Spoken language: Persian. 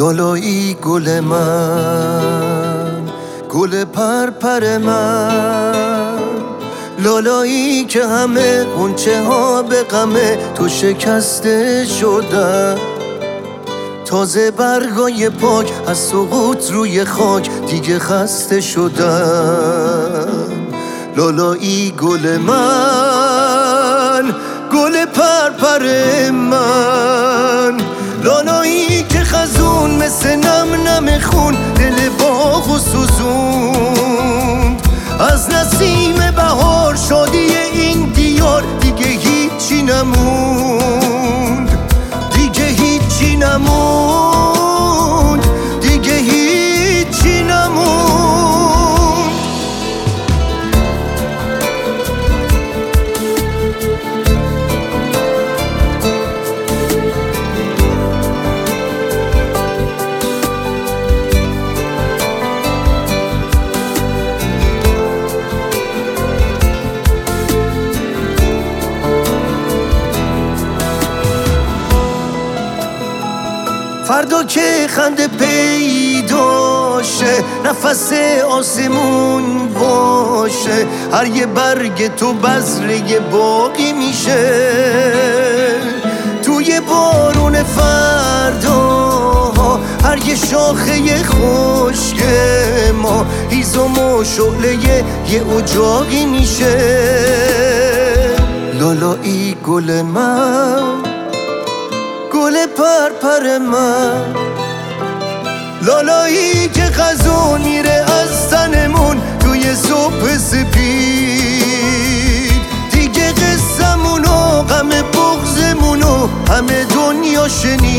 لالایی گل من، گل پرپر من، لالایی که همه غنچه ها به غمه تو شکسته شدن. تازه برگای پاک از سقوط روی خاک دیگه خسته شدن. لالایی گل من، گل پرپر من، لالایی که خزون مثل نم نم خون دل باغ و سوزوند. از نسیم بهار شادی این دیار دیگه هیچی نموند، دیگه هیچی نموند، دیگه هیچی نموند. فردا که خنده پیدا شه، نفس آسمون باشه، هر یه برگ تو بذره باقی میشه. توی بارون فردا هر یه شاخه خشک ما هیزم و شعله یه اجاقی میشه. لالایی گل من، گل پرپر من، لالایی که خزون میره از تنمون توی صبح سپید. دیگه قصمونو غم بغضمونو همه دنیا شنید.